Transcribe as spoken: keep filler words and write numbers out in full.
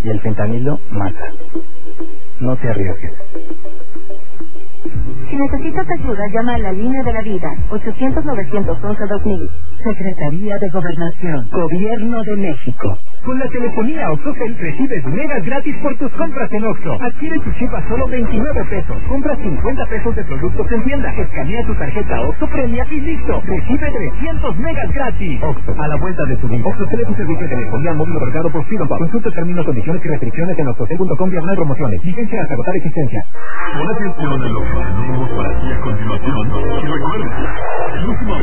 y el fentanilo mata. No te arriesgues. Si necesitas ayuda, llama a la línea de la vida, ochocientos novecientos once dos mil. Secretaría de Gobernación, Gobierno de México. Con la telefonía OxxoCell recibes megas gratis por tus compras en Oxxo. Adquiere tu chip a solo veintinueve pesos. Compra cincuenta pesos de productos en tienda. Escanea tu tarjeta Oxxo Premia y listo. Recibe trescientos megas gratis. Oxxo, a la vuelta de tu vida. OxxoCell es un servicio de telefonía móvil otorgado por Freedom Pop. Consulta términos, condiciones y restricciones en oxxocell punto com diagonal promociones. Vigencia hasta agotar existencia. Pon atención a lo que tenemos para ti a continuación. Y recuerda, el último